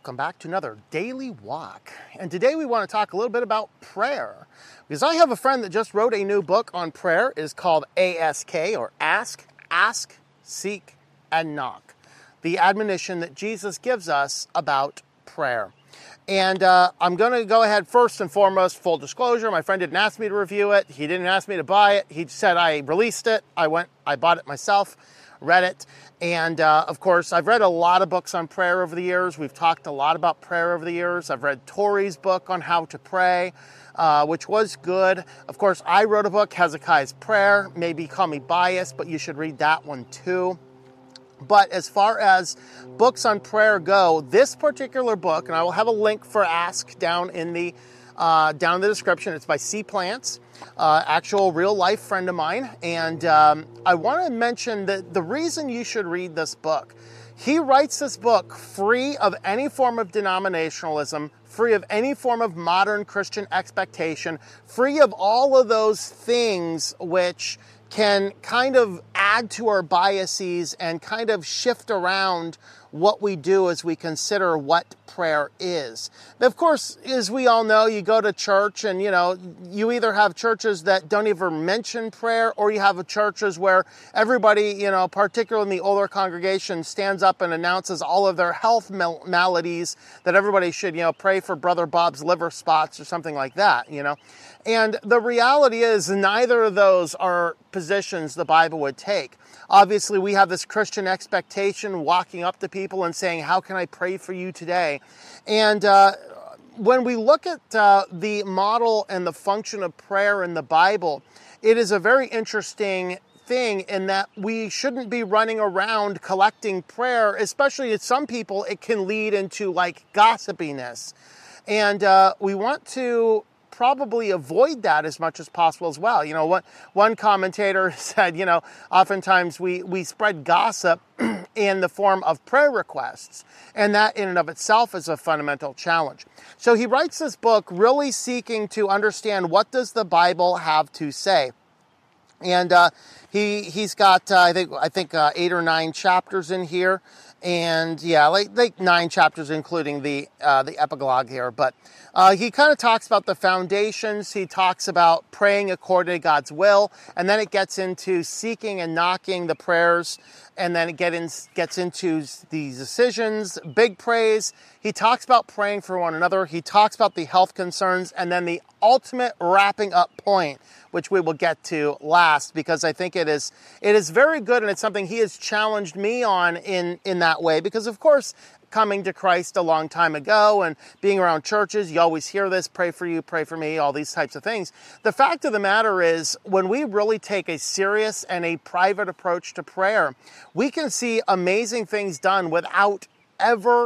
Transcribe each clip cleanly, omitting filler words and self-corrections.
welcome back to another Daily Walk. And today we want to talk a little bit about prayer. Because I have a friend that just wrote a new book on prayer. It's called ASK, or Ask, Seek, and Knock. The admonition that Jesus gives us about prayer. And I'm going to go ahead first and foremost, full disclosure, my friend didn't ask me to review it. He didn't ask me to buy it. He said I released it. I bought it myself, read it. And of course, I've read a lot of books on prayer over the years. We've talked a lot about prayer over the years. I've read Tori's book on how to pray, which was good. Of course, I wrote a book, Hezekiah's Prayer. Maybe call me biased, but you should read that one too. But as far as books on prayer go, this particular book, and I will have a link for Ask down in the description. It's by C. Plants, actual real life friend of mine. And I want to mention that the reason you should read this book, he writes this book free of any form of denominationalism, free of any form of modern Christian expectation, free of all of those things which can kind of add to our biases and kind of shift around what we do as we consider what prayer is. Of course, as we all know, you go to church and, you either have churches that don't even mention prayer, or you have churches where everybody, particularly in the older congregation, stands up and announces all of their health maladies, that everybody should, pray for Brother Bob's liver spots or something like that, And the reality is neither of those are positions the Bible would take. Obviously, we have this Christian expectation walking up to people and saying, how can I pray for you today? And when we look at the model and the function of prayer in the Bible, it is a very interesting thing in that we shouldn't be running around collecting prayer, especially with some people, it can lead into like gossipiness. And we want to probably avoid that as much as possible as well. One commentator said, oftentimes we spread gossip in the form of prayer requests, and that in and of itself is a fundamental challenge. So he writes this book really seeking to understand, what does the Bible have to say? And he's got I think 8 or 9 chapters in here, and like 9 chapters including the epilogue here. But he kind of talks about the foundations. He talks about praying according to God's will, and then it gets into seeking and knocking the prayers, and then it gets into the decisions, big praise. He talks about praying for one another. He talks about the health concerns, and then the ultimate wrapping up point, which we will get to last, because I think it is very good, and it's something he has challenged me on in that way, because of course, coming to Christ a long time ago and being around churches, you always hear this, pray for you, pray for me, all these types of things. The fact of the matter is, when we really take a serious and a private approach to prayer, we can see amazing things done without ever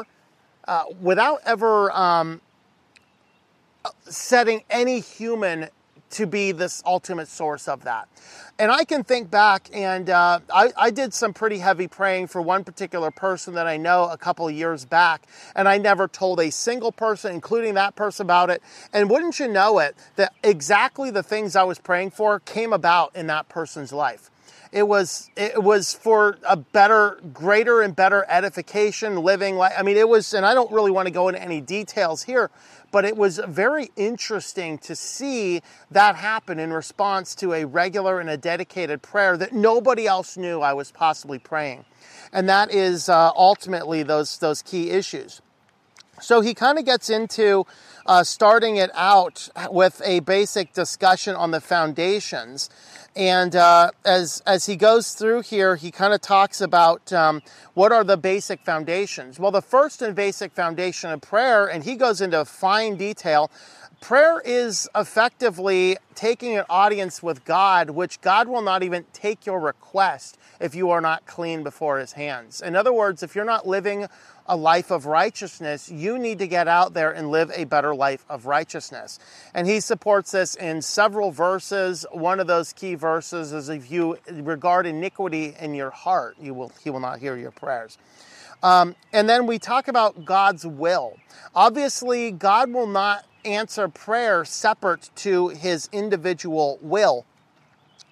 setting any human to be this ultimate source of that. And I can think back, and I did some pretty heavy praying for one particular person that I know a couple of years back, and I never told a single person, including that person, about it. And wouldn't you know it, that exactly the things I was praying for came about in that person's life. It was for a greater and better edification, living life. It was, and I don't really want to go into any details here, but it was very interesting to see that happen in response to a regular and a dedicated prayer that nobody else knew I was possibly praying. And that is ultimately those key issues. So he kind of gets into starting it out with a basic discussion on the foundations. And as he goes through here, he kind of talks about what are the basic foundations. Well, the first and basic foundation of prayer, and he goes into fine detail, prayer is effectively taking an audience with God, which God will not even take your request if you are not clean before his hands. In other words, if you're not living a life of righteousness, you need to get out there and live a better life of righteousness. And he supports this in several verses. One of those key verses is, if you regard iniquity in your heart, he will not hear your prayers. And then we talk about God's will. Obviously, God will not answer prayer separate to his individual will.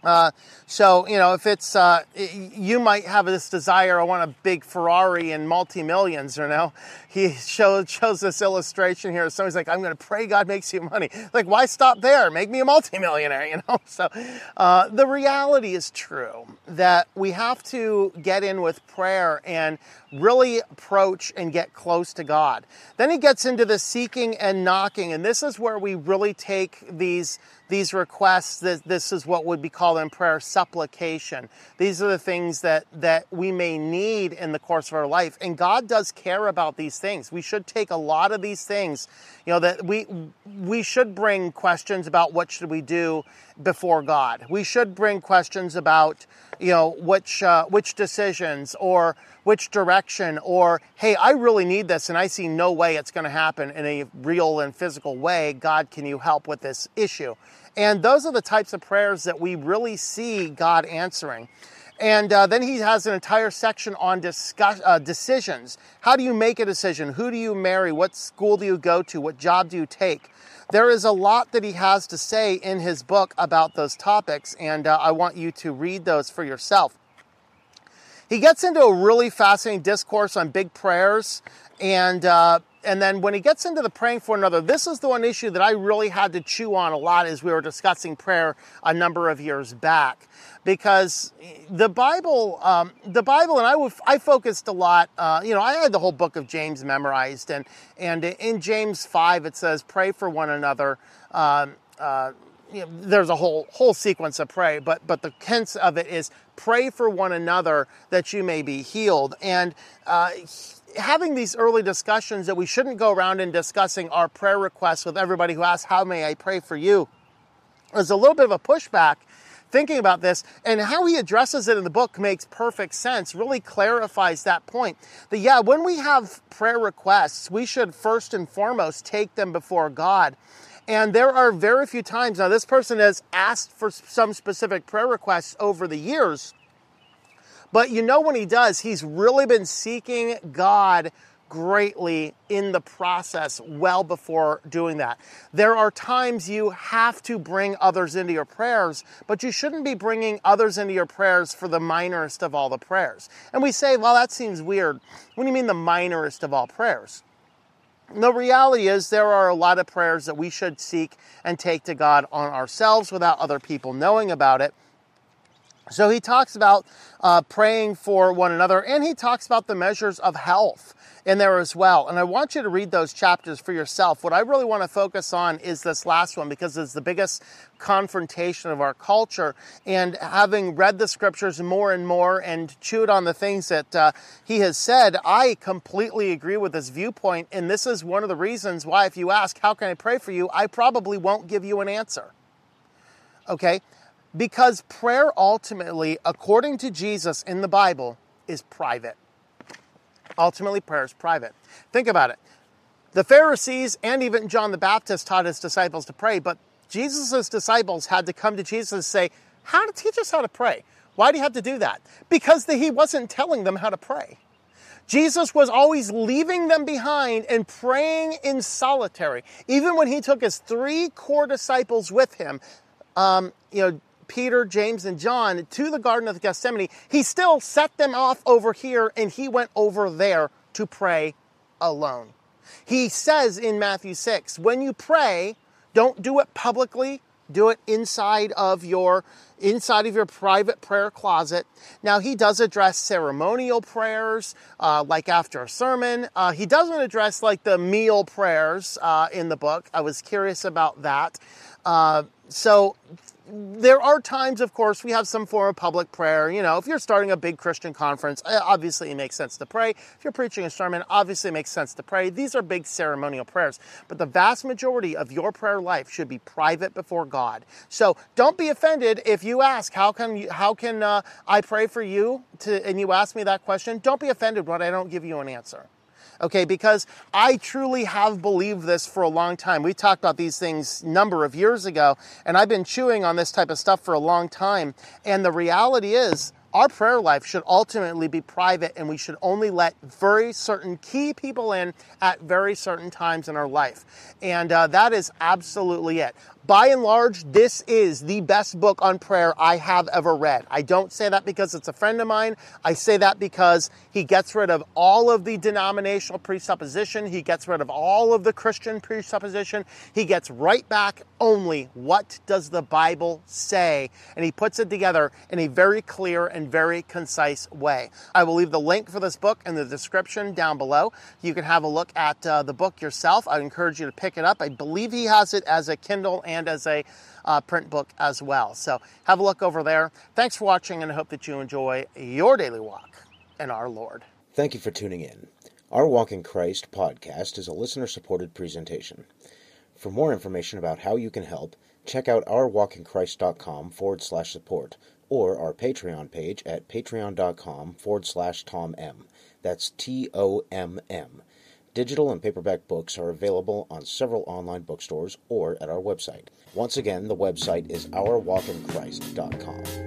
So, if it's, you might have this desire, I want a big Ferrari and multi-millions, He shows this illustration here. Somebody's like, I'm going to pray God makes you money. Like, why stop there? Make me a multimillionaire, So, the reality is true that we have to get in with prayer and really approach and get close to God. Then he gets into the seeking and knocking, and this is where we really take these requests. This is what would be called in prayer supplication. These are the things that we may need in the course of our life, and God does care about these things. We should take a lot of these things, that we should bring questions about what should we do before God. We should bring questions about which decisions or which direction, or hey, I really need this and I see no way it's going to happen in a real and physical way. God, can you help with this issue? And those are the types of prayers that we really see God answering. And then he has an entire section on decisions. How do you make a decision? Who do you marry? What school do you go to? What job do you take? There is a lot that he has to say in his book about those topics, and I want you to read those for yourself. He gets into a really fascinating discourse on big prayers, and then when he gets into the praying for another, this is the one issue that I really had to chew on a lot as we were discussing prayer a number of years back. Because the Bible, and I focused a lot, I had the whole book of James memorized, and in James 5 it says, pray for one another. There's a whole sequence of pray, but the sense of it is pray for one another that you may be healed. And having these early discussions that we shouldn't go around and discussing our prayer requests with everybody who asks, how may I pray for you? There's a little bit of a pushback thinking about this, and how he addresses it in the book makes perfect sense, really clarifies that point. That when we have prayer requests, we should first and foremost take them before God. And there are very few times, now this person has asked for some specific prayer requests over the years, but when he does, he's really been seeking God greatly in the process well before doing that. There are times you have to bring others into your prayers, but you shouldn't be bringing others into your prayers for the minorest of all the prayers. And we say, well, that seems weird. What do you mean the minorest of all prayers? The reality is there are a lot of prayers that we should seek and take to God on ourselves without other people knowing about it. So he talks about praying for one another, and he talks about the measures of health in there as well. And I want you to read those chapters for yourself. What I really want to focus on is this last one, because it's the biggest confrontation of our culture. And having read the scriptures more and more and chewed on the things that he has said, I completely agree with this viewpoint. And this is one of the reasons why, if you ask, how can I pray for you? I probably won't give you an answer. Okay? Because prayer ultimately, according to Jesus in the Bible, is private. Ultimately, prayer is private. Think about it. The Pharisees and even John the Baptist taught his disciples to pray, but Jesus' disciples had to come to Jesus and say, teach us how to pray. Why do you have to do that? Because he wasn't telling them how to pray. Jesus was always leaving them behind and praying in solitary. Even when he took his 3 core disciples with him, Peter, James, and John, to the Garden of Gethsemane, he still set them off over here and he went over there to pray alone. He says in Matthew 6, when you pray, don't do it publicly, do it inside of your private prayer closet. Now, he does address ceremonial prayers, like after a sermon. He doesn't address like the meal prayers in the book. I was curious about that. So there are times, of course, we have some form of public prayer. If you're starting a big Christian conference, obviously it makes sense to pray. If you're preaching a sermon, obviously it makes sense to pray. These are big ceremonial prayers. But the vast majority of your prayer life should be private before God. So don't be offended if you ask, how can I pray for you? And you ask me that question. Don't be offended when I don't give you an answer. Okay, because I truly have believed this for a long time. We talked about these things a number of years ago, and I've been chewing on this type of stuff for a long time. And the reality is, our prayer life should ultimately be private, and we should only let very certain key people in at very certain times in our life. And that is absolutely it. By and large, this is the best book on prayer I have ever read. I don't say that because it's a friend of mine. I say that because he gets rid of all of the denominational presupposition. He gets rid of all of the Christian presupposition. He gets right back only what does the Bible say, and he puts it together in a very clear and very concise way. I will leave the link for this book in the description down below. You can have a look at the book yourself. I'd encourage you to pick it up. I believe he has it as a Kindle and as a print book as well. So have a look over there. Thanks for watching, and I hope that you enjoy your daily walk in our Lord. Thank you for tuning in. Our Walk in Christ podcast is a listener-supported presentation. For more information about how you can help, check out ourwalkinchrist.com/support or our Patreon page at patreon.com/TomM. That's TOMM. Digital and paperback books are available on several online bookstores or at our website. Once again, the website is ourwalkinchrist.com.